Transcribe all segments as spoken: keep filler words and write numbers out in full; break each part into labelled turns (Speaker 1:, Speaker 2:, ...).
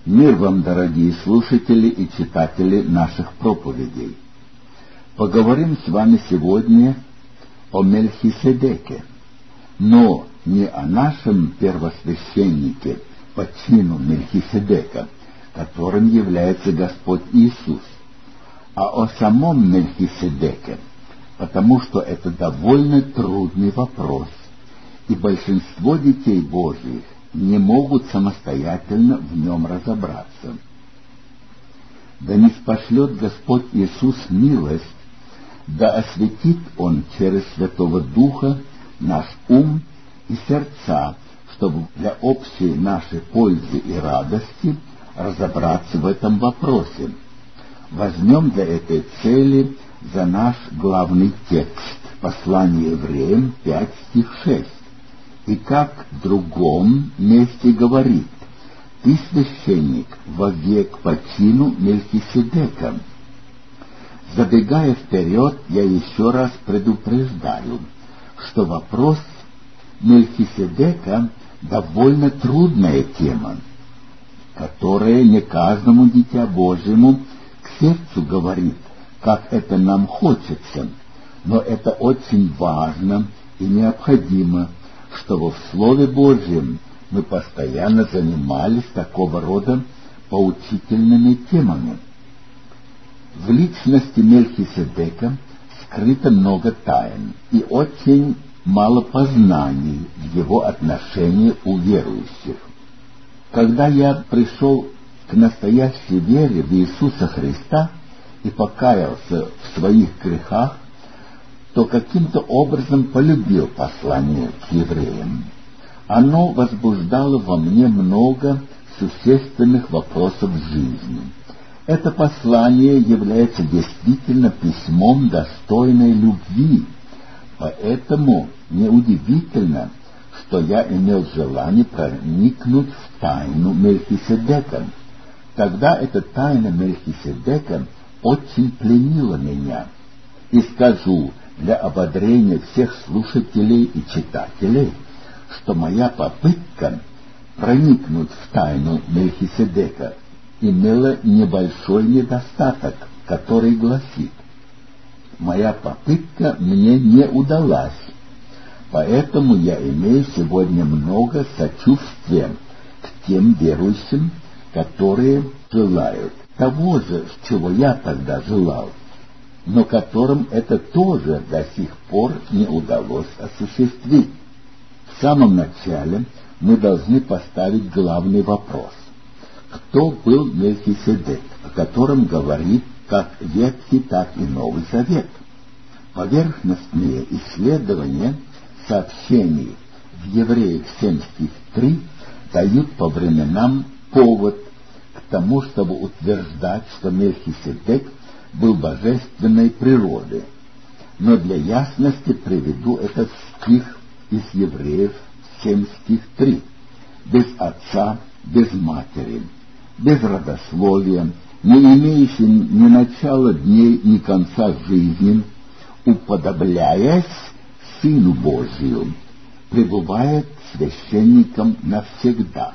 Speaker 1: Мир вам, дорогие слушатели и читатели наших проповедей. Поговорим с вами сегодня о Мельхиседеке, но не о нашем первосвященнике по чину Мельхиседека, которым является Господь Иисус, а о самом Мельхиседеке, потому что это довольно трудный вопрос, и большинство детей Божьих не могут самостоятельно в нем разобраться. Да ниспошлет Господь Иисус милость, да осветит Он через Святого Духа наш ум и сердца, чтобы для общей нашей пользы и радости разобраться в этом вопросе. Возьмем для этой цели за наш главный текст послание Евреям пять стих шесть. И как в другом месте говорит: «Ты священник вовек по чину Мельхиседека». Забегая вперед, я еще раз предупреждаю, что вопрос Мельхиседека довольно трудная тема, которая не каждому дитя Божьему к сердцу говорит, как это нам хочется, но это очень важно и необходимо, чтобы в Слове Божьем мы постоянно занимались такого рода поучительными темами. В личности Мельхиседека скрыто много тайн и очень мало познаний в его отношении у верующих. Когда я пришел к настоящей вере в Иисуса Христа и покаялся в своих грехах, то каким-то образом полюбил послание к евреям. Оно возбуждало во мне много существенных вопросов жизни. Это послание является действительно письмом достойной любви, поэтому неудивительно, что я имел желание проникнуть в тайну Мельхиседека. Тогда эта тайна Мельхиседека очень пленила меня. И скажу для ободрения всех слушателей и читателей, что моя попытка проникнуть в тайну Мельхиседека имела небольшой недостаток, который гласит: моя попытка мне не удалась, поэтому я имею сегодня много сочувствия к тем верующим, которые желают того же, чего я тогда желал, но которым это тоже до сих пор не удалось осуществить. В самом начале мы должны поставить главный вопрос: кто был Мельхиседек, о котором говорит как Ветхий, так и Новый Завет? Поверхностные исследования сообщений в Евреях семь стих три дают по временам повод к тому, чтобы утверждать, что Мельхиседек был божественной природы. Но для ясности приведу этот стих из Евреев семь стих три. Без отца, без матери, без родословия, не имеющий ни начала дней, ни конца жизни, уподобляясь Сыну Божию, пребывает священником навсегда.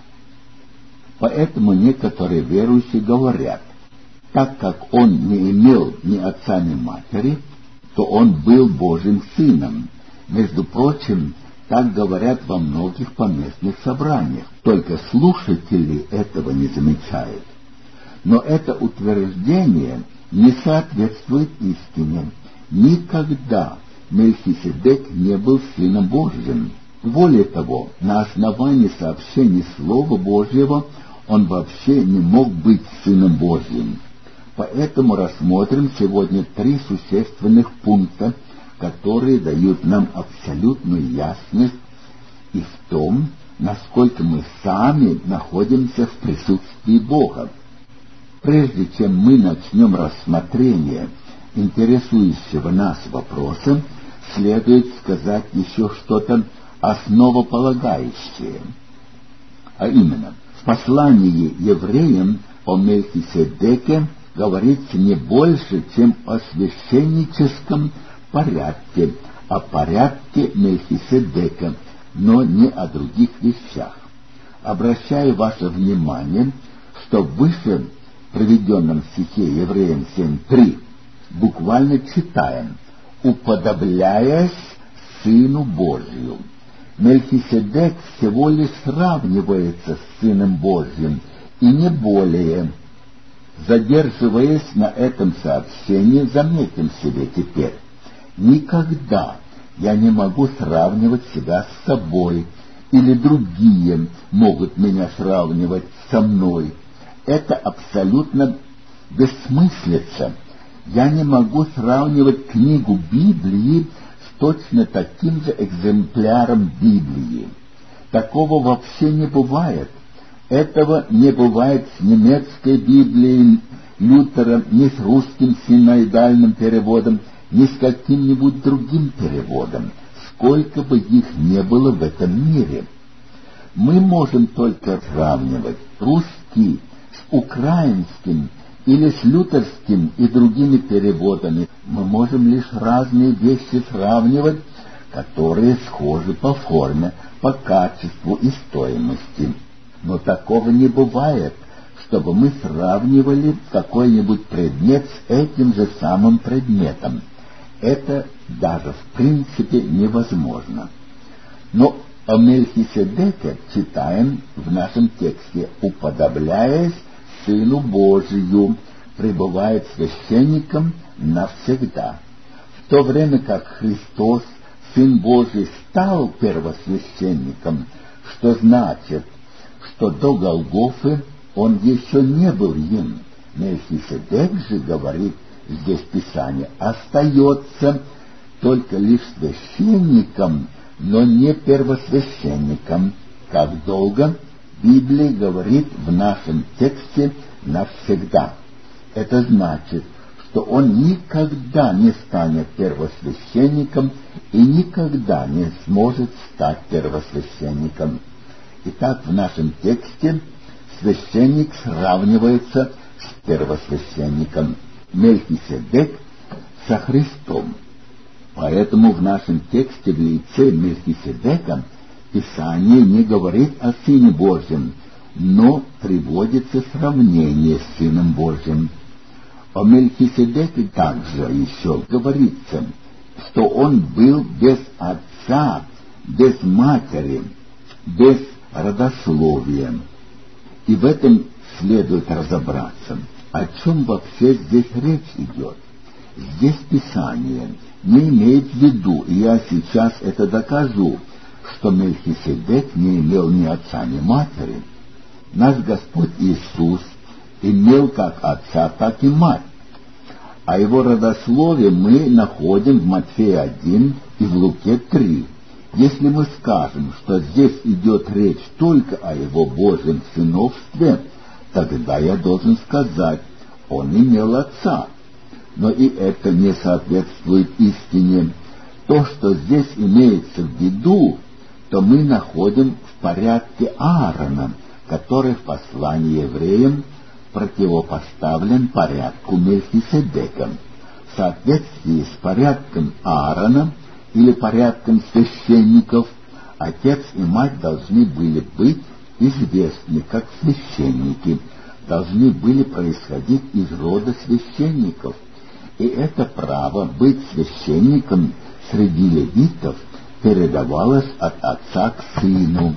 Speaker 1: Поэтому некоторые верующие говорят: так как он не имел ни отца, ни матери, то он был Божьим Сыном. Между прочим, так говорят во многих поместных собраниях, только слушатели этого не замечают. Но это утверждение не соответствует истине. Никогда Мельхиседек не был Сыном Божьим. Более того, на основании сообщений Слова Божьего он вообще не мог быть Сыном Божьим. Поэтому рассмотрим сегодня три существенных пункта, которые дают нам абсолютную ясность и в том, насколько мы сами находимся в присутствии Бога. Прежде чем мы начнем рассмотрение интересующего нас вопроса, следует сказать еще что-то основополагающее. А именно, в послании евреям о Мельхиседеке говорится не больше, чем о священническом порядке, о порядке Мельхиседека, но не о других вещах. Обращаю ваше внимание, что в выше приведенном стихе Евреям семь три буквально читаем: «уподобляясь Сыну Божию». Мельхиседек всего лишь сравнивается с Сыном Божьим, и не более. Задерживаясь на этом сообщении, заметим себе теперь: никогда я не могу сравнивать себя с собой, или другие могут меня сравнивать со мной. Это абсолютно бессмыслица. Я не могу сравнивать книгу Библии с точно таким же экземпляром Библии. Такого вообще не бывает. Этого не бывает с немецкой Библией Лютера, ни с русским синоидальным переводом, ни с каким-нибудь другим переводом, сколько бы их не было в этом мире. Мы можем только сравнивать русский с украинским или с лютерским и другими переводами. Мы можем лишь разные вещи сравнивать, которые схожи по форме, по качеству и стоимости. Но такого не бывает, чтобы мы сравнивали какой-нибудь предмет с этим же самым предметом. Это даже в принципе невозможно. Но о Мельхиседеке читаем в нашем тексте: «уподобляясь Сыну Божию, пребывает священником навсегда». В то время как Христос, Сын Божий, стал первосвященником, что значит, что до Голгофы он еще не был им. Мельхиседек же, говорит здесь Писание, остается только лишь священником, но не первосвященником. Как долго? Библия говорит в нашем тексте навсегда. Это значит, что он никогда не станет первосвященником и никогда не сможет стать первосвященником. Итак, в нашем тексте священник сравнивается с первосвященником. Мельхиседек со Христом. Поэтому в нашем тексте в лице Мельхиседека Писание не говорит о Сыне Божьем, но приводится сравнение с Сыном Божьим. О Мельхиседеке также еще говорится, что он был без отца, без матери, без родословия. И в этом следует разобраться, о чем вообще здесь речь идет. Здесь Писание не имеет в виду, и я сейчас это докажу, что Мельхиседек не имел ни отца, ни матери. Наш Господь Иисус имел как отца, так и мать. А его родословие мы находим в Матфея один и в Луке три. Если мы скажем, что здесь идет речь только о его Божьем сыновстве, тогда я должен сказать: он имел отца. Но и это не соответствует истине. То, что здесь имеется в виду, то мы находим в порядке Аарона, который в послании евреям противопоставлен порядку Мельхиседека. В соответствии с порядком Аарона или порядком священников, отец и мать должны были быть известны как священники, должны были происходить из рода священников. И это право быть священником среди левитов передавалось от отца к сыну.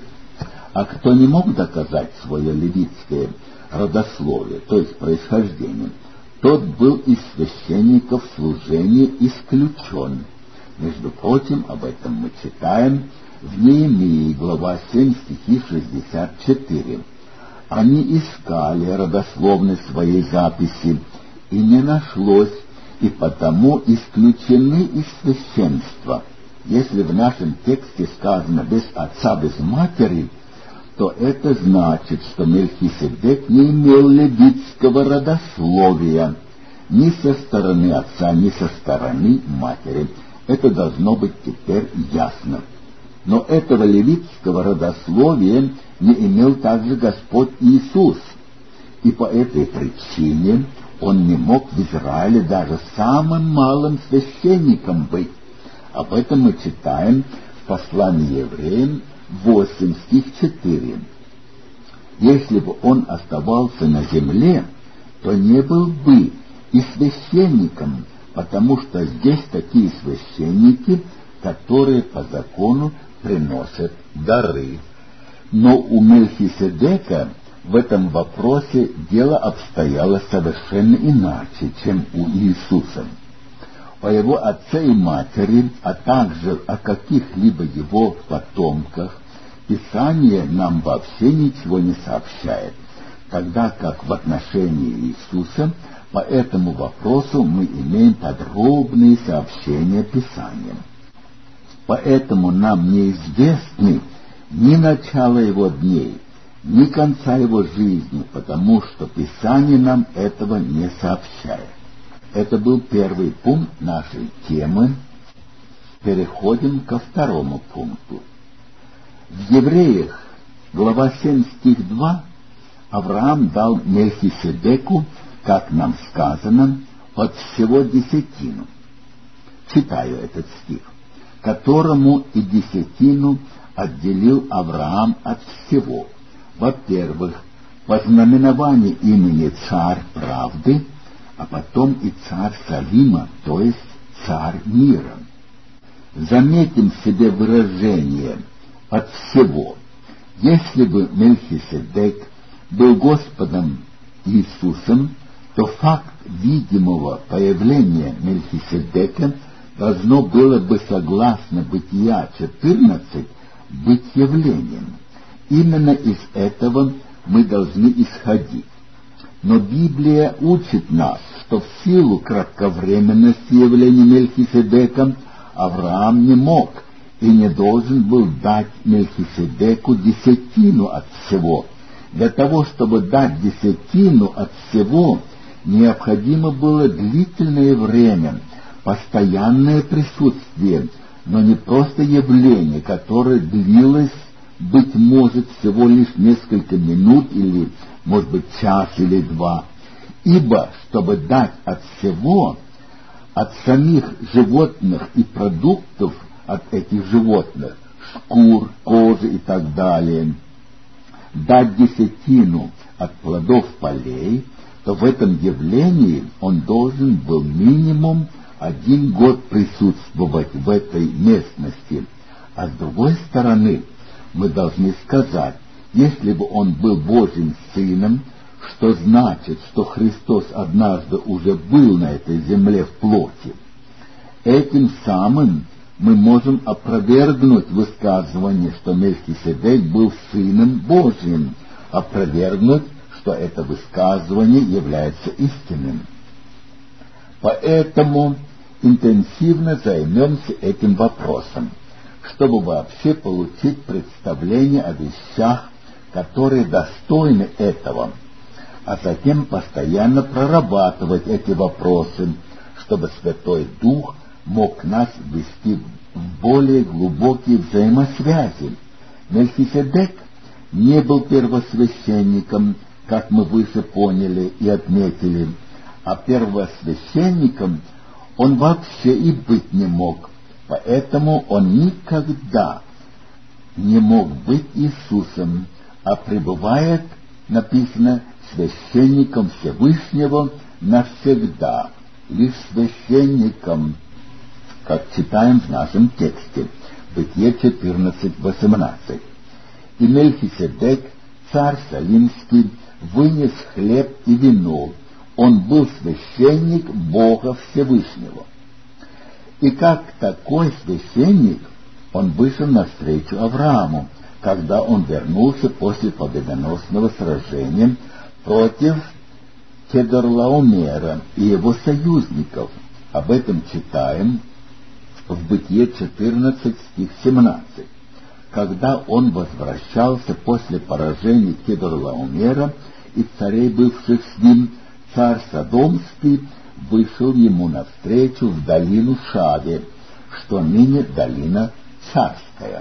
Speaker 1: А кто не мог доказать свое левитское родословие, то есть происхождение, тот был из священников служения исключен. Между прочим, об этом мы читаем в Неемии, глава семь, стихи шестьдесят четыре. Они искали родословной своей записи, и не нашлось, и потому исключены из священства. Если в нашем тексте сказано «без отца, без матери», то это значит, что Мельхиседек не имел левитского родословия ни со стороны отца, ни со стороны матери. Это должно быть теперь ясно. Но этого левитского родословия не имел также Господь Иисус, и по этой причине он не мог в Израиле даже самым малым священником быть. Об этом мы читаем в послании евреям восемь, стих четыре. Если бы он оставался на земле, то не был бы и священником, потому что здесь такие священники, которые по закону приносят дары. Но у Мельхиседека в этом вопросе дело обстояло совершенно иначе, чем у Иисуса. О его отце и матери, а также о каких-либо его потомках, Писание нам вообще ничего не сообщает, тогда как в отношении Иисуса по этому вопросу мы имеем подробные сообщения Писания. Поэтому нам неизвестны ни начало его дней, ни конца его жизни, потому что Писание нам этого не сообщает. Это был первый пункт нашей темы. Переходим ко второму пункту. В Евреях, глава семь, стих два, Авраам дал Мельхиседеку, как нам сказано, от всего десятину. Читаю этот стих. Которому и десятину отделил Авраам от всего. Во-первых, по знаменованию имени Царь Правды, а потом и Царь Салима, то есть Царь Мира. Заметим себе выражение «от всего». Если бы Мельхиседек был Господом Иисусом, то факт видимого появления Мельхиседека должно было бы, согласно Бытия четырнадцать, быть явлением. Именно из этого мы должны исходить. Но Библия учит нас, что в силу кратковременности явления Мельхиседека Авраам не мог и не должен был дать Мельхиседеку десятину от всего. Для того, чтобы дать десятину от всего, необходимо было длительное время, постоянное присутствие, но не просто явление, которое длилось, быть может, всего лишь несколько минут или, может быть, час или два. Ибо, чтобы дать от всего, от самих животных и продуктов от этих животных, шкур, кожи и так далее, дать десятину от плодов полей, то в этом явлении он должен был минимум один год присутствовать в этой местности. А с другой стороны, мы должны сказать, если бы он был Божьим Сыном, что значит, что Христос однажды уже был на этой земле в плоти. Этим самым мы можем опровергнуть высказывание, что Мельхиседек был Сыном Божьим, опровергнуть, что это высказывание является истинным. Поэтому интенсивно займемся этим вопросом, чтобы вообще получить представление о вещах, которые достойны этого, а затем постоянно прорабатывать эти вопросы, чтобы Святой Дух мог нас ввести в более глубокие взаимосвязи. Мельхиседек не был первосвященником, как мы выше поняли и отметили, а первосвященником он вообще и быть не мог, поэтому он никогда не мог быть Иисусом, а пребывает, написано, священником Всевышнего навсегда, лишь священником, как читаем в нашем тексте, Бытие четырнадцать восемнадцать. И Мельхиседек, царь Салимский, вынес хлеб и вино, он был священник Бога Всевышнего. И как такой священник, он вышел навстречу Аврааму, когда он вернулся после победоносного сражения против Кедорлаомера и его союзников. Об этом читаем в Бытие четырнадцать, стих семнадцать. Когда он возвращался после поражения Кедорлаомера и царей, бывших с ним, царь Содомский вышел ему навстречу в долину Шаве, что ныне долина Царская.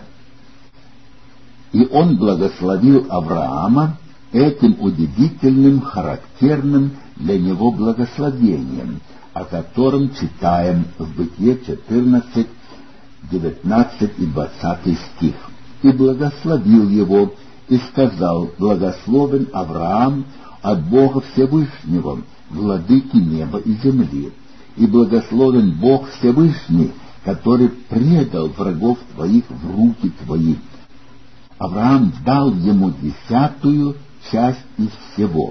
Speaker 1: И он благословил Авраама этим удивительным, характерным для него благословением, о котором читаем в Бытие четырнадцать, девятнадцать и двадцатый стих. И благословил его, и сказал: «Благословен Авраам от Бога Всевышнего, владыки неба и земли, и благословен Бог Всевышний, который предал врагов твоих в руки твои». Авраам дал ему десятую часть из всего.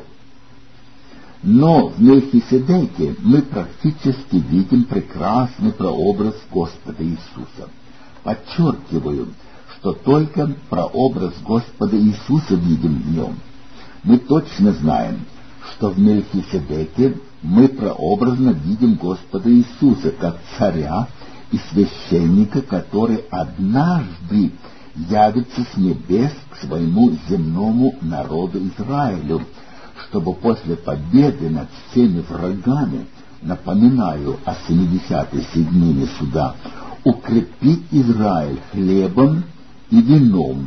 Speaker 1: Но в Мелхиседеке мы практически видим прекрасный прообраз Господа Иисуса. Подчеркиваю, что только прообраз Господа Иисуса видим в нем. Мы точно знаем, что в Мелхиседеке мы прообразно видим Господа Иисуса как царя и священника, который однажды явится с небес к своему земному народу Израилю, чтобы после победы над всеми врагами, напоминаю о семидесятой седьмине суда, укрепить Израиль хлебом и вином.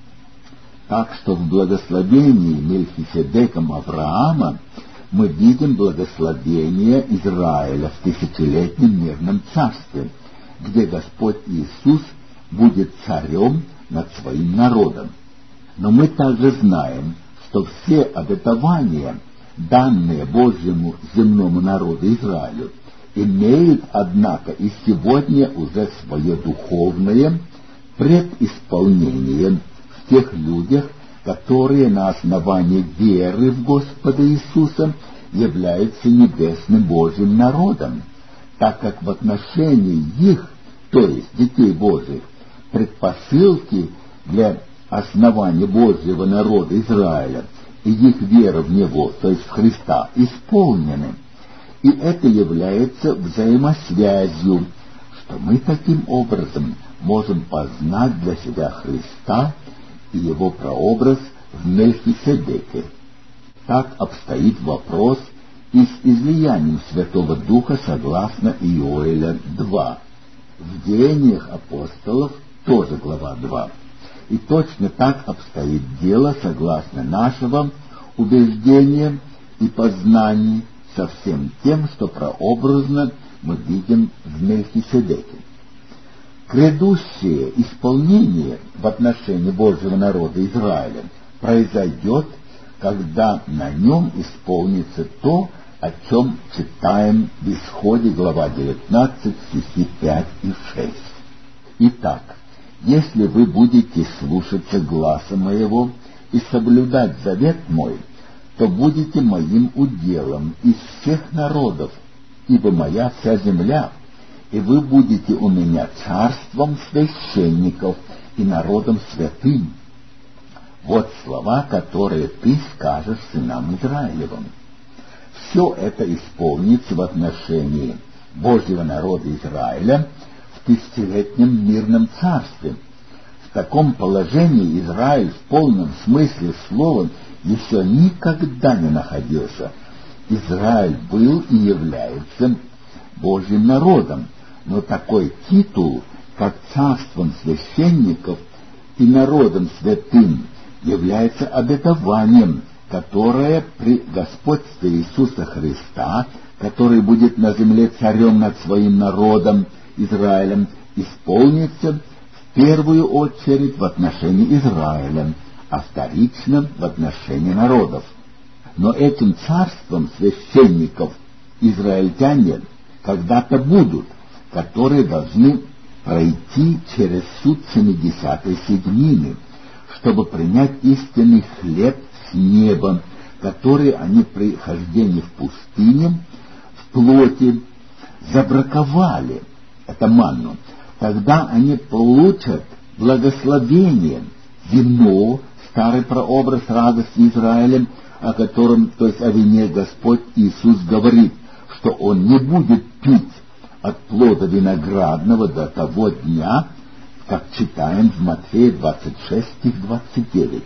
Speaker 1: Так что в благословении Мелхиседеком Авраама мы видим благословение Израиля в тысячелетнем мирном царстве, где Господь Иисус будет царем над своим народом. Но мы также знаем, что все обетования, данные Божьему земному народу Израилю, имеют, однако, и сегодня уже свое духовное предисполнение в тех людях, которые на основании веры в Господа Иисуса являются небесным Божьим народом, так как в отношении их, то есть детей Божьих, предпосылки для основания Божьего народа Израиля и их вера в Него, то есть в Христа, исполнены. И это является взаимосвязью, что мы таким образом можем познать для себя Христа и Его прообраз в Мелхиседеке. Так обстоит вопрос и с излиянием Святого Духа согласно Иоэля два. В Деяниях апостолов тоже глава два. И точно так обстоит дело согласно нашего убеждения и познания со всем тем, что прообразно мы видим в Мелхиседеке. Грядущее исполнение в отношении Божьего народа Израиля произойдет, когда на нем исполнится то, о чем читаем в Исходе, глава девятнадцать, стихи пять и шесть. Итак, если вы будете слушаться гласа моего и соблюдать завет мой, то будете моим уделом из всех народов, ибо моя вся земля, и вы будете у меня царством священников и народом святым. Вот слова, которые ты скажешь сынам Израилевым. Все это исполнится в отношении Божьего народа Израиля в тысячелетнем мирном царстве. В таком положении Израиль в полном смысле слова еще никогда не находился. Израиль был и является Божьим народом, но такой титул, как царством священников и народом святым, является обетованием, которое при господстве Иисуса Христа, который будет на земле царем над своим народом Израилем, исполнится в первую очередь в отношении Израиля, а вторично в отношении народов. Но этим царством священников израильтяне когда-то будут, которые должны пройти через суд семидесятой седьмины, чтобы принять истинный хлеб с неба, который они при хождении в пустыне в плоти забраковали, это манну. Тогда они получат благословение, вино, старый прообраз радости Израиля, о котором, то есть о вине, Господь Иисус говорит, что Он не будет пить от плода виноградного до того дня, как читаем в Матфея двадцать шесть, стих двадцать девять.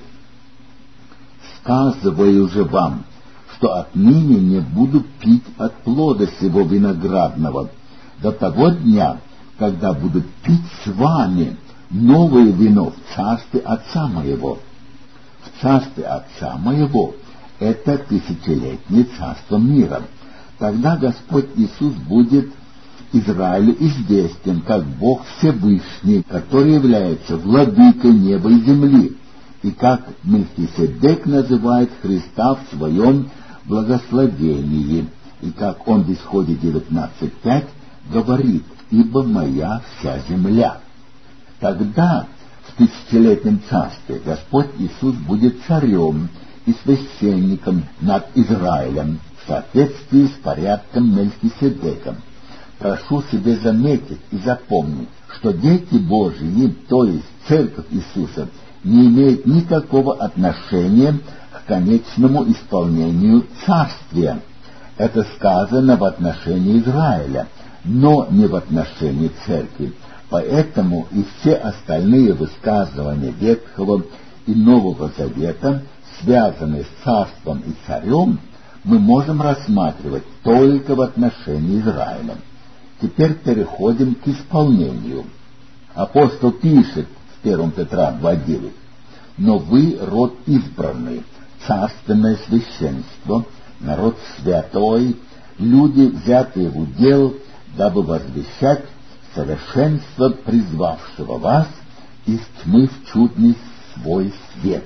Speaker 1: «Сказываю же вам, что отныне не буду пить от плода сего виноградного до того дня, когда буду пить с вами новое вино в царстве Отца моего». В царстве Отца моего — это тысячелетнее царство мира. Тогда Господь Иисус будет Израилю известен как Бог Всевышний, который является владыкой неба и земли, и как Мельхиседек называет Христа в своем благословении, и как он в Исходе девятнадцать пять говорит: «Ибо моя вся земля». Тогда в тысячелетнем царстве Господь Иисус будет царем и священником над Израилем в соответствии с порядком Мельхиседека. Прошу себе заметить и запомнить, что дети Божьи, то есть Церковь Иисуса, не имеют никакого отношения к конечному исполнению царствия. Это сказано в отношении Израиля, но не в отношении Церкви. Поэтому и все остальные высказывания Ветхого и Нового Завета, связанные с царством и царем, мы можем рассматривать только в отношении Израиля. Теперь переходим к исполнению. Апостол пишет в первом Петра два девять: «Но вы род избранный, царственное священство, народ святой, люди, взятые в удел, дабы возвещать совершенство призвавшего вас из тьмы в чудный свой свет».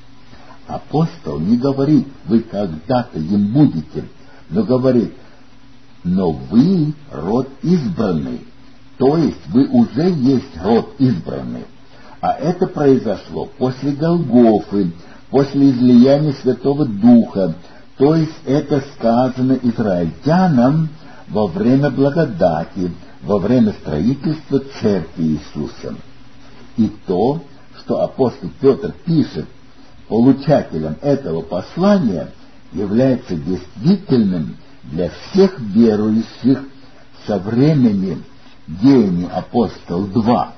Speaker 1: Апостол не говорит: «Вы когда-то им будете», но говорит: «Но вы род избранный», то есть вы уже есть род избранный. А это произошло после Голгофы, после излияния Святого Духа, то есть это сказано израильтянам во время благодати, во время строительства Церкви Иисуса. И то, что апостол Петр пишет получателям этого послания, является действительным для всех верующих со времени Деяний апостол два,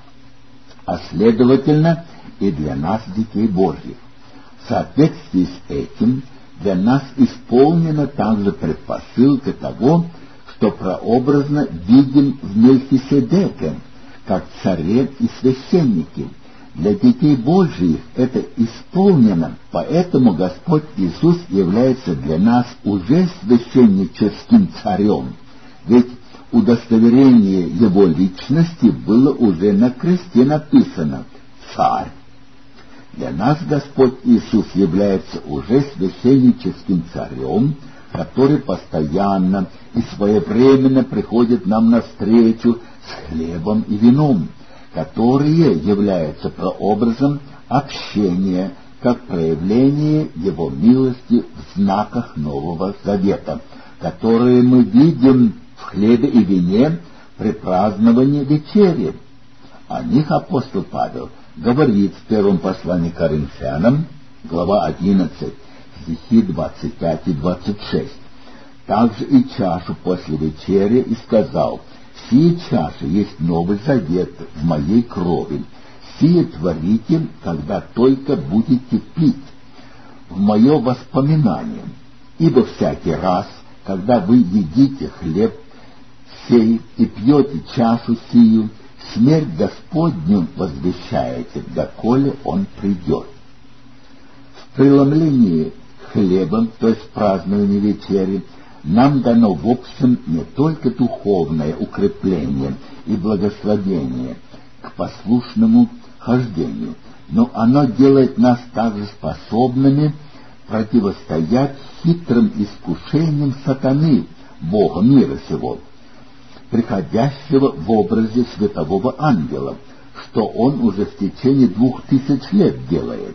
Speaker 1: а следовательно и для нас, детей Божьих. В соответствии с этим для нас исполнена также предпосылка того, что прообразно видим в Мельхиседеке, как царе и священнике. Для детей Божьих это исполнено, поэтому Господь Иисус является для нас уже священническим царем, ведь удостоверение Его личности было уже на кресте написано «Царь». Для нас Господь Иисус является уже священническим царем, который постоянно и своевременно приходит нам навстречу с хлебом и вином, которые являются прообразом общения, как проявление Его милости в знаках Нового Завета, которые мы видим в хлебе и вине при праздновании вечери. О них апостол Павел говорит в первом послании к Коринфянам, глава одиннадцать, стихи двадцать пять и двадцать шесть. «Также и чашу после вечери и сказал: сие чаша есть Новый Завет в моей крови. Сие творите, когда только будете пить, в мое воспоминание. Ибо всякий раз, когда вы едите хлеб сей и пьете чашу сию, смерть Господню возвещаете, доколе Он придет». В преломлении хлебом, то есть праздновании вечери, нам дано в общем не только духовное укрепление и благословение к послушному хождению, но оно делает нас также способными противостоять хитрым искушениям сатаны, Бога мира сего, приходящего в образе светового ангела, что он уже в течение двух тысяч лет делает.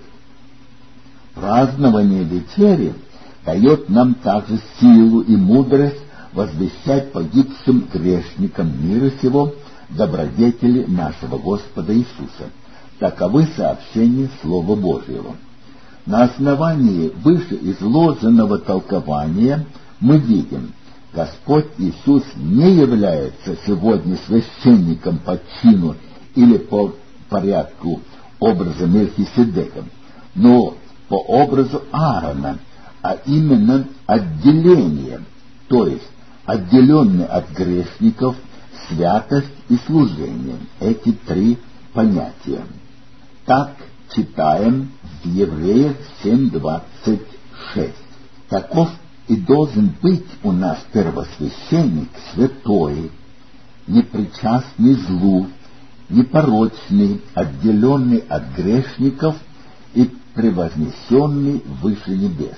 Speaker 1: Празднование вечери дает нам также силу и мудрость возвещать погибшим грешникам мира сего добродетели нашего Господа Иисуса. Таковы сообщения Слова Божьего. На основании вышеизложенного толкования мы видим, Господь Иисус не является сегодня священником по чину или по порядку образа Мельхиседека, но по образу Аарона, а именно отделение, то есть отделенный от грешников, святость и служение. Эти три понятия. Так читаем в Евреях семь двадцать шесть. Таков и должен быть у нас первосвященник святой, непричастный злу, непорочный, отделенный от грешников и превознесенный выше небес.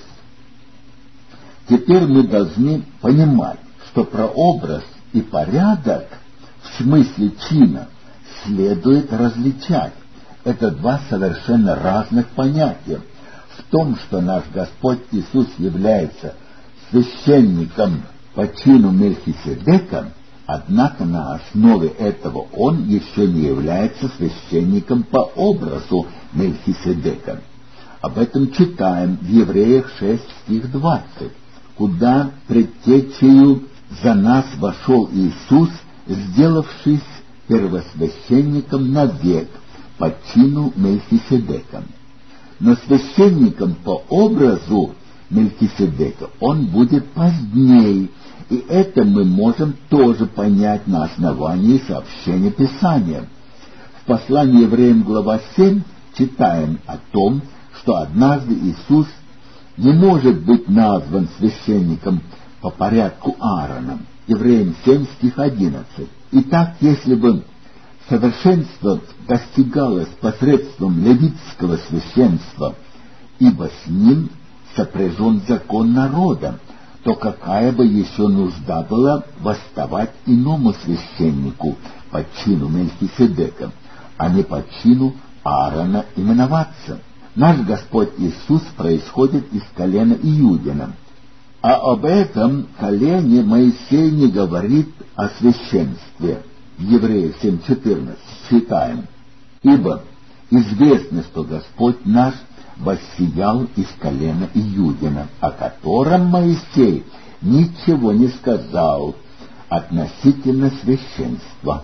Speaker 1: Теперь мы должны понимать, что прообраз и порядок в смысле чина следует различать. Это два совершенно разных понятия. В том, что наш Господь Иисус является священником по чину Мельхиседека, однако на основе этого Он еще не является священником по образу Мельхиседека. Об этом читаем в Евреях шесть, стих двадцать, куда предтечею за нас вошел Иисус, сделавшись первосвященником навек по чину Мельхиседека. Но священником по образу Мельхиседека он будет позднее, и это мы можем тоже понять на основании сообщения Писания. В послании Евреям глава семь читаем о том, что однажды Иисус не может быть назван священником по порядку Аарона. Евреям семь, стих одиннадцать. Итак, если бы совершенство достигалось посредством левитского священства, ибо с ним сопряжен закон народа, то какая бы еще нужда была восставать иному священнику по чину Мельхиседека, а не по чину Аарона именоваться? Наш Господь Иисус происходит из колена Иудина, а об этом колене Моисей не говорит о священстве. В Евреях семь четырнадцать читаем: «Ибо известно, что Господь наш воссиял из колена Иудина, о котором Моисей ничего не сказал относительно священства».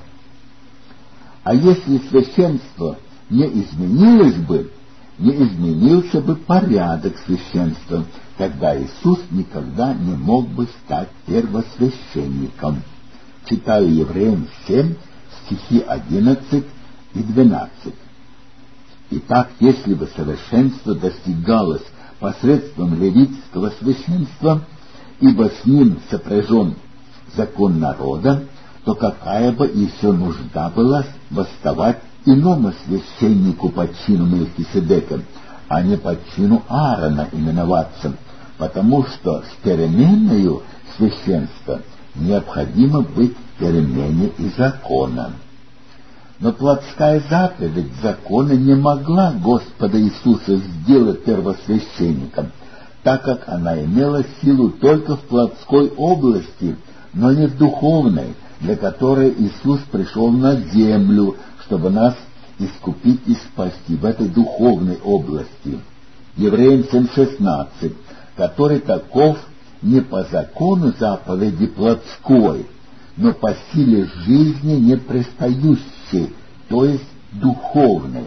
Speaker 1: А если священство не изменилось бы, не изменился бы порядок священства, тогда Иисус никогда не мог бы стать первосвященником. Читаю Евреям семь, стихи одиннадцать и двенадцать. Итак, если бы совершенство достигалось посредством левитского священства, ибо с ним сопряжен закон народа, то какая бы еще нужда была восставать иному священнику по чину Мельхиседека, а не по чину Аарона именоваться, потому что с переменою священства необходимо быть в перемене и закона. Но плотская заповедь закона не могла Господа Иисуса сделать первосвященником, так как она имела силу только в плотской области, но не в духовной, для которой Иисус пришел на землю, чтобы нас искупить и спасти в этой духовной области. Евреям семь шестнадцать, который таков не по закону заповеди плотской, но по силе жизни непрестающей, то есть духовной.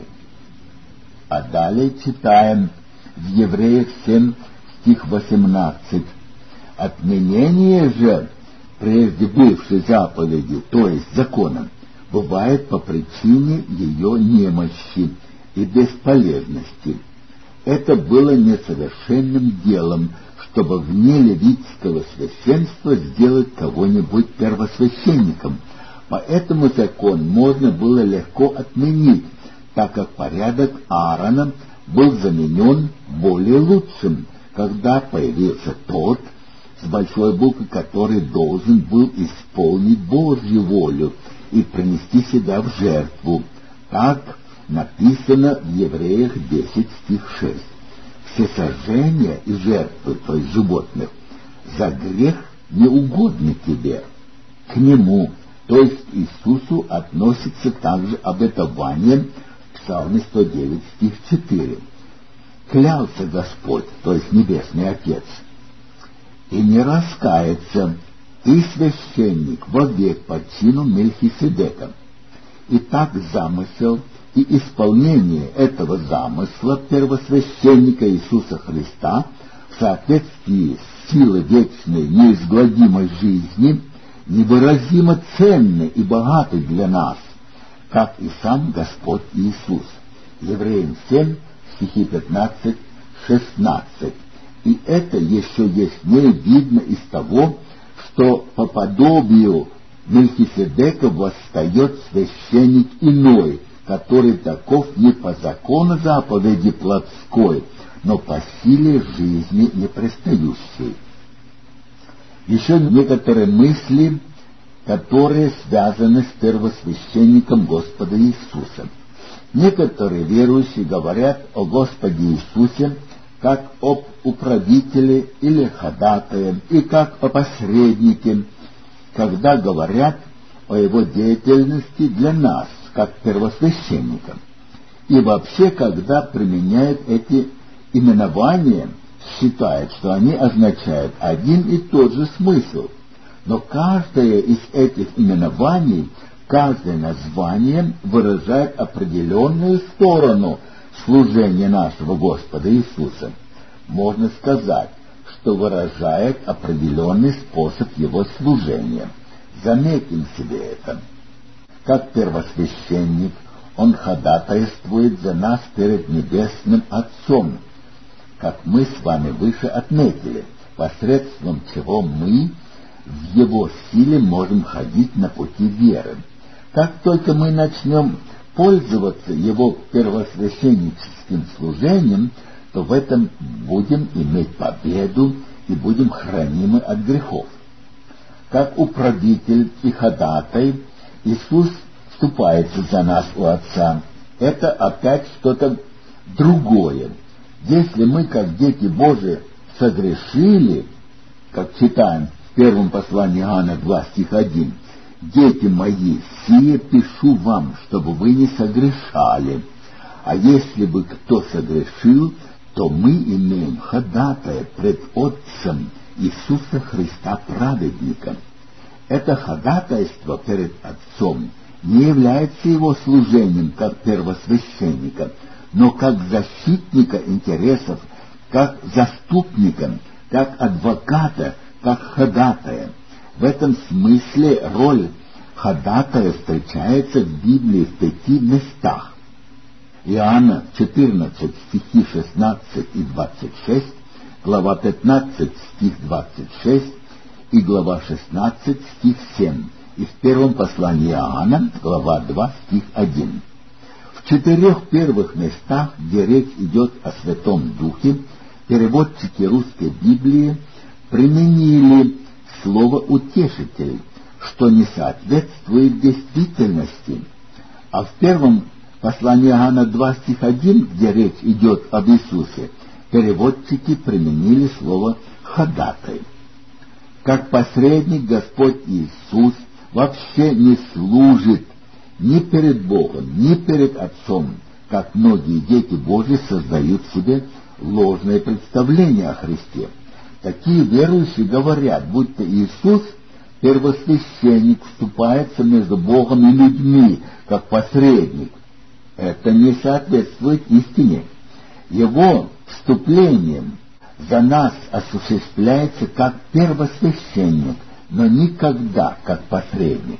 Speaker 1: А далее читаем в Евреях семь, стих восемнадцать. Отменение же прежде бывшей заповеди, то есть законом, бывает по причине ее немощи и бесполезности. Это было несовершенным делом, чтобы вне левитского священства сделать кого-нибудь первосвященником. Поэтому закон можно было легко отменить, так как порядок Аарона был заменен более лучшим, когда появился тот, с большой буквы, который должен был исполнить Божью волю и принести себя в жертву. Так написано в Евреях десять, стих шесть. Всесожжения и жертвы, то есть животных, за грех не угодны тебе. К нему, то есть Иисусу, относится также обетование в Псалме сто девять, стих четыре. Клялся Господь, то есть Небесный Отец, и не раскается, и священник вовек по чину Мельхиседека. Итак, замысел и исполнение этого замысла первосвященника Иисуса Христа в соответствии с силой вечной неизгладимой жизни невыразимо ценны и богаты для нас, как и сам Господь Иисус. Евреям семь, стихи пятнадцать шестнадцать. И это еще яснее видно из того, что по подобию Мельхиседека восстает священник иной, который таков не по закону заповеди плотской, но по силе жизни непрестающей. Еще некоторые мысли, которые связаны с первосвященником Господа Иисуса. Некоторые верующие говорят о Господе Иисусе как об управителе или ходатае, и как о посреднике, когда говорят о его деятельности для нас, как первосвященника. И вообще, когда применяют эти именования, считают, что они означают один и тот же смысл. Но каждое из этих именований, каждое название выражает определенную сторону служения нашего Господа Иисуса. Можно сказать, что выражает определенный способ Его служения. Заметим себе это. Как первосвященник, Он ходатайствует за нас перед Небесным Отцом, как мы с вами выше отметили, посредством чего мы в Его силе можем ходить на пути веры. Как только мы начнем пользоваться Его первосвященническим служением, то в этом будем иметь победу и будем хранимы от грехов. Как управитель и ходатай, Иисус вступается за нас у Отца. Это опять что-то другое. Если мы, как дети Божии, согрешили, как читаем в первом послании Иоанна два, стих один, «Дети мои, сие пишу вам, чтобы вы не согрешали. А если бы кто согрешил, то мы имеем ходатая пред Отцем Иисуса Христа праведника». Это ходатайство перед Отцом не является Его служением как первосвященника, но как защитника интересов, как заступника, как адвоката, как ходатая. В этом смысле роль ходатая встречается в Библии в пяти местах. Иоанна четырнадцать, стихи шестнадцать и двадцать шесть, глава пятнадцать, стих двадцать шесть и глава шестнадцать, стих семь. И в первом послании Иоанна, глава два, стих один. В четырех первых местах, где речь идет о Святом Духе, переводчики русской Библии применили слово «утешитель», что не соответствует действительности. А в первом послании Иоанна два, стих один, где речь идет об Иисусе, переводчики применили слово «ходатай». Как посредник Господь Иисус вообще не служит ни перед Богом, ни перед Отцом, как многие дети Божьи создают себе ложное представление о Христе. Такие верующие говорят, будто Иисус, первосвященник, вступается между Богом и людьми, как посредник. Это не соответствует истине. Его вступлением за нас осуществляется как первосвященник, но никогда как посредник.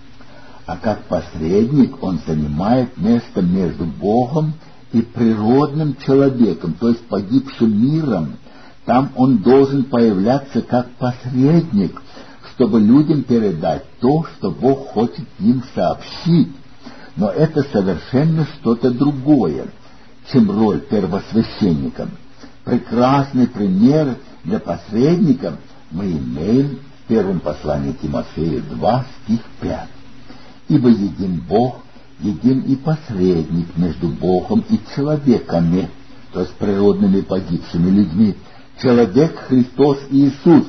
Speaker 1: А как посредник он занимает место между Богом и природным человеком, то есть погибшим миром. Там он должен появляться как посредник, чтобы людям передать то, что Бог хочет им сообщить. Но это совершенно что-то другое, чем роль первосвященника. Прекрасный пример для посредника мы имеем в первом послании Тимофею два, стих пять. «Ибо един Бог, един и посредник между Богом и человеками», то есть природными погибшими людьми, человек Христос Иисус.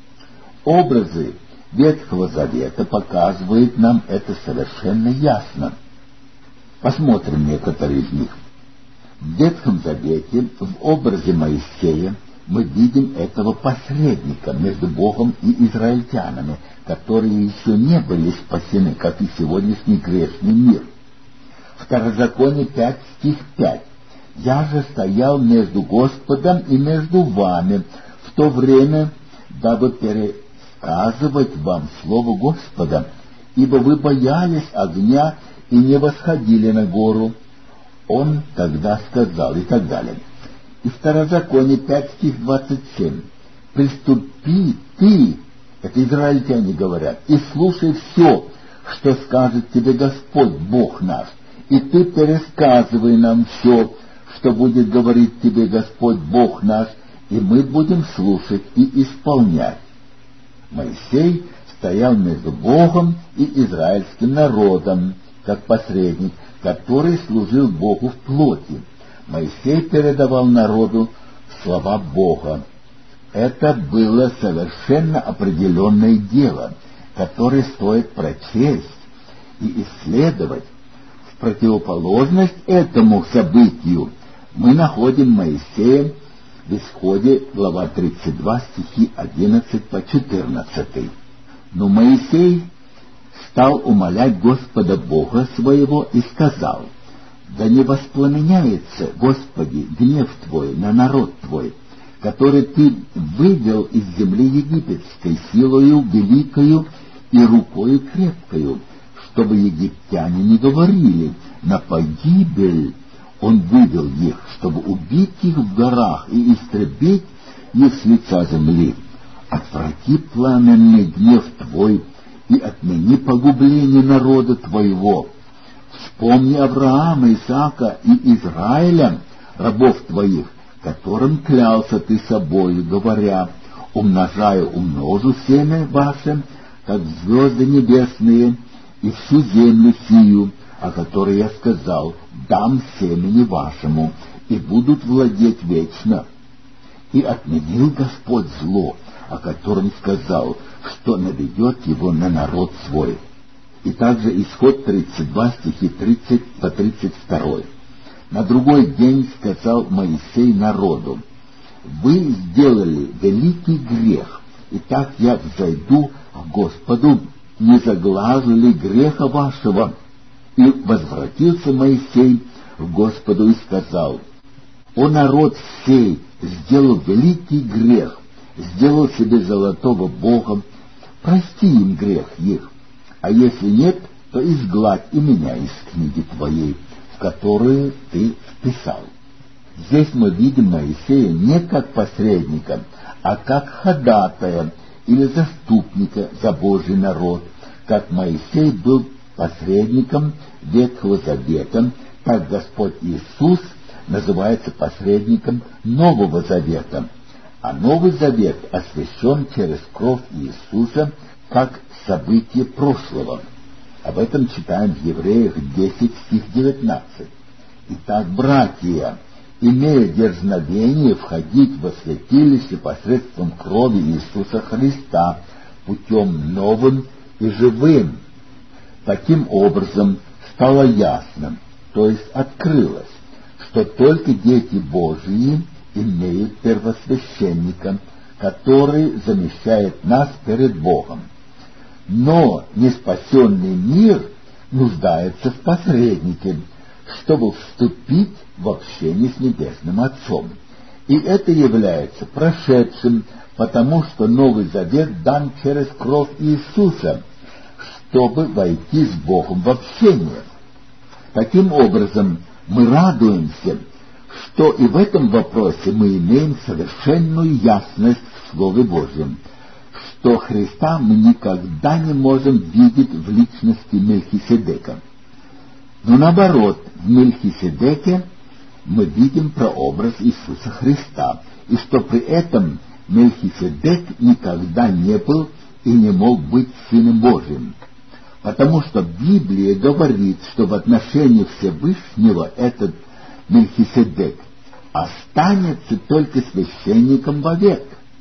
Speaker 1: Образы Ветхого Завета показывают нам это совершенно ясно. Посмотрим некоторые из них. В Ветхом Завете, в образе Моисея, мы видим этого посредника между Богом и израильтянами, которые еще не были спасены, как и сегодняшний грешный мир. Второзаконие пять, стих пять. «Я же стоял между Господом и между вами в то время, дабы пересказывать вам слово Господа, ибо вы боялись огня и не восходили на гору. Он тогда сказал», и так далее. И Второзаконие пять, стих двадцать семь. «Приступи ты», это израильтяне говорят, «и слушай все, что скажет тебе Господь Бог наш, и ты пересказывай нам все, что будет говорить тебе Господь Бог наш, и мы будем слушать и исполнять». Моисей стоял между Богом и израильским народом, как посредник, который служил Богу в плоти. Моисей передавал народу слова Бога. Это было совершенно определенное дело, которое стоит прочесть и исследовать. В противоположность этому событию мы находим Моисея в Исходе, глава тридцать два, стихи одиннадцать по четырнадцать. Но Моисей стал умолять Господа Бога своего и сказал: «Да не воспламеняется, Господи, гнев Твой на народ Твой, который Ты вывел из земли египетской силою великою и рукою крепкою, чтобы египтяне не говорили: на погибель Он вывел их, чтобы убить их в горах и истребить их с лица земли. Отврати пламенный гнев Твой и отмени погубление народа Твоего. Вспомни Авраама, Исаака и Израиля, рабов Твоих, которым клялся Ты собою, говоря: умножаю, умножу семя ваше, как звезды небесные, и всю землю сию, о которой я сказал: дам семени вашему, и будут владеть вечно. И отменил Господь зло, о котором сказал, что наведет его на народ свой». И также Исход тридцать два, стихи тридцать по тридцать два. На другой день сказал Моисей народу: «Вы сделали великий грех, и так я взойду к Господу, не заглажу ли греха вашего?» И возвратился Моисей к Господу и сказал: «О народ сей сделал великий грех, сделал себе золотого бога, прости им грех их, а если нет, то изгладь и меня из книги Твоей, в которую Ты вписал». Здесь мы видим Моисея не как посредника, а как ходатая или заступника за Божий народ. Как Моисей был посредником Ветхого Завета, так Господь Иисус называется посредником Нового Завета. А Новый Завет освящен через кровь Иисуса как событие прошлого. Об этом читаем в Евреях десять, стих девятнадцать. «Итак, братья, имея дерзновение входить во святилище посредством крови Иисуса Христа, путем новым и живым». Таким образом стало ясным, то есть открылось, что только дети Божьи имеют первосвященника, который замещает нас перед Богом. Но неспасенный мир нуждается в посреднике, чтобы вступить в общение с Небесным Отцом. И это является прошедшим, потому что Новый Завет дан через кровь Иисуса, чтобы войти с Богом в общение. Таким образом, мы радуемся, что и в этом вопросе мы имеем совершенную ясность в Слове Божьем, что Христа мы никогда не можем видеть в личности Мельхиседека. Но наоборот, в Мельхиседеке мы видим прообраз Иисуса Христа, и что при этом Мельхиседек никогда не был и не мог быть Сыном Божьим. Потому что Библия говорит, что в отношении Всевышнего этот Мельхиседек останется только священником вовек.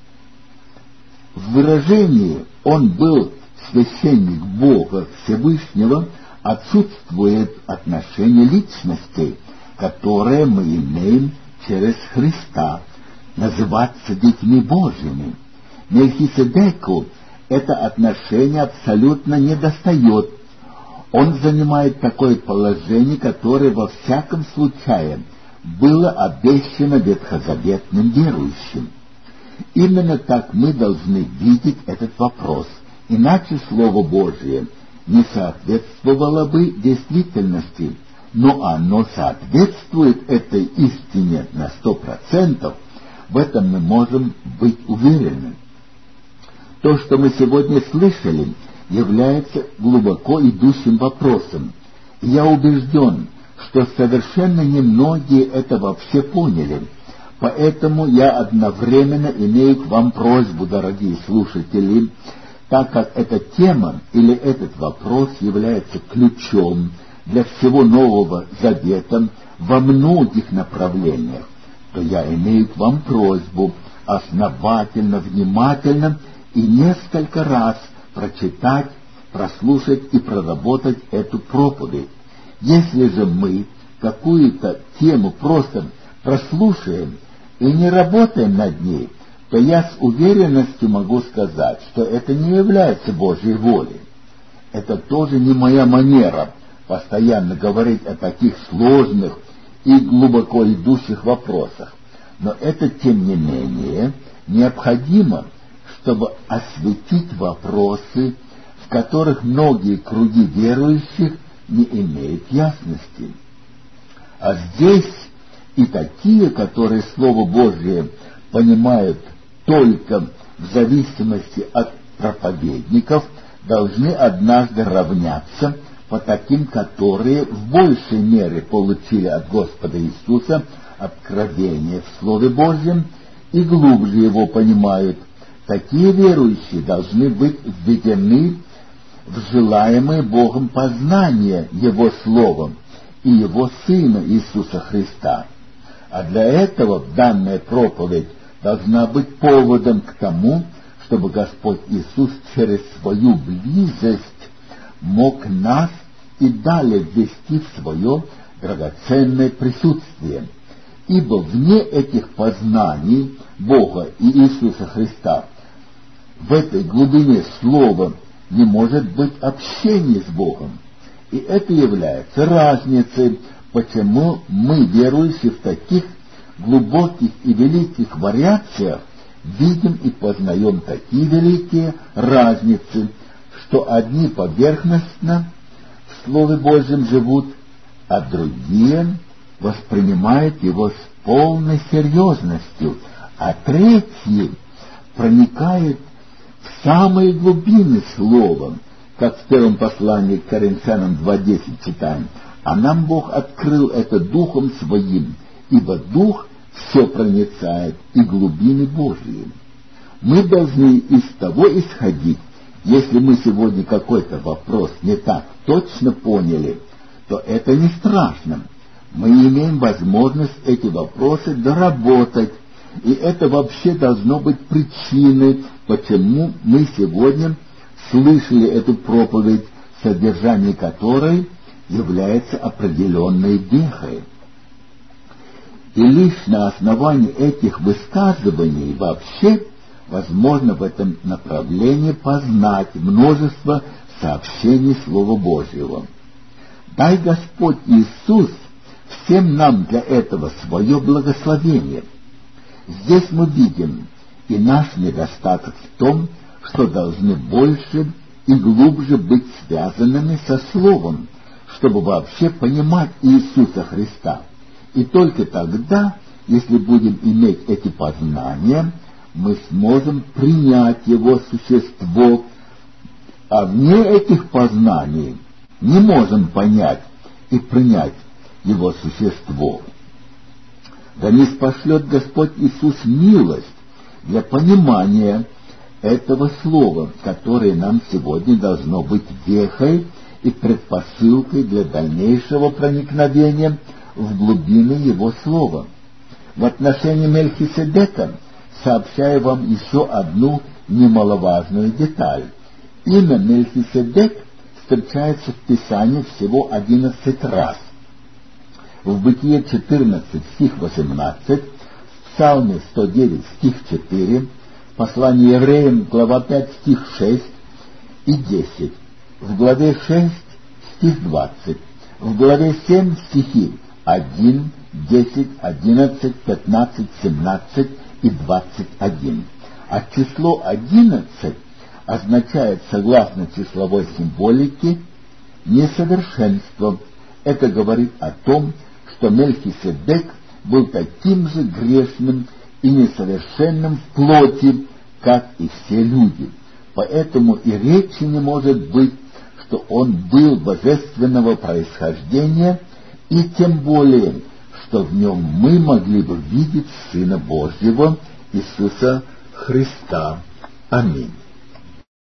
Speaker 1: В выражении «он был священник Бога Всевышнего» отсутствует отношение личностей, которое мы имеем через Христа, называться детьми Божьими. Мельхиседеку это отношение абсолютно недостает. Он занимает такое положение, которое во всяком случае было обещано ветхозаветным верующим. Именно так мы должны видеть этот вопрос, иначе Слово Божие не соответствовало бы действительности, но оно соответствует этой истине на сто процентов, в этом мы можем быть уверены. То, что мы сегодня слышали, является глубоко идущим вопросом, Я убежден, что совершенно немногие это вообще поняли, поэтому я одновременно имею к вам просьбу, дорогие слушатели, так как эта тема или этот вопрос является ключом для всего Нового Завета во многих направлениях, то я имею к вам просьбу основательно, внимательно и несколько раз прочитать, прослушать и проработать эту проповедь. Если же мы какую-то тему просто прослушаем и не работаем над ней, то я с уверенностью могу сказать, что это не является Божьей волей. Это тоже не моя манера постоянно говорить о таких сложных и глубоко идущих вопросах. Но это, тем не менее, необходимо, чтобы осветить вопросы, в которых многие круги верующих не имеют ясности. А здесь и такие, которые Слово Божие понимают только в зависимости от проповедников, должны однажды равняться по таким, которые в большей мере получили от Господа Иисуса откровение в Слове Божьем и глубже его понимают. Такие верующие должны быть введены в желаемое Богом познание Его Словом и Его Сына Иисуса Христа. А для этого данная проповедь должна быть поводом к тому, чтобы Господь Иисус через свою близость мог нас и далее ввести в свое драгоценное присутствие. Ибо вне этих познаний Бога и Иисуса Христа в этой глубине Слова не может быть общения с Богом. И это является разницей, почему мы, верующие в таких глубоких и великих вариациях, видим и познаем такие великие разницы, что одни поверхностно в Слове Божьем живут, а другие воспринимают его с полной серьезностью, а третьи проникают в самые глубины Слова, как в первом послании к Коринфянам два десять читаем, а нам Бог открыл это Духом Своим, ибо Дух все проницает и глубины Божьи. Мы должны из того исходить, если мы сегодня какой-то вопрос не так точно поняли, то это не страшно. Мы имеем возможность эти вопросы доработать, и это вообще должно быть причиной, почему мы сегодня слышали эту проповедь, содержание которой является определенной вехой. И лишь на основании этих высказываний вообще возможно в этом направлении познать множество сообщений Слова Божьего. Дай Господь Иисус всем нам для этого свое благословение. Здесь мы видим и наш недостаток в том, что должны больше и глубже быть связанными со Словом, чтобы вообще понимать Иисуса Христа. И только тогда, если будем иметь эти познания, мы сможем принять Его существо, а вне этих познаний не можем понять и принять Его существо. Да ниспошлет Господь Иисус милость для понимания этого слова, которое нам сегодня должно быть вехой и предпосылкой для дальнейшего проникновения в глубины Его слова. В отношении Мельхиседека сообщаю вам еще одну немаловажную деталь. Имя Мельхиседек встречается в Писании всего одиннадцать раз. В Бытие четырнадцать, стих восемнадцать, в Псалме сто девять, стих четыре, в послании Евреям, глава пять, стих шесть и десять, в главе шесть, стих двадцать, в главе семь, стихи один, десять, одиннадцать, пятнадцать, семнадцать и двадцать один. А число одиннадцать означает, согласно числовой символике, несовершенство. Это говорит о том, что Мельхиседек был таким же грешным и несовершенным в плоти, как и все люди. Поэтому и речи не может быть, что он был божественного происхождения, и тем более, что в нем мы могли бы видеть Сына Божьего, Иисуса Христа. Аминь.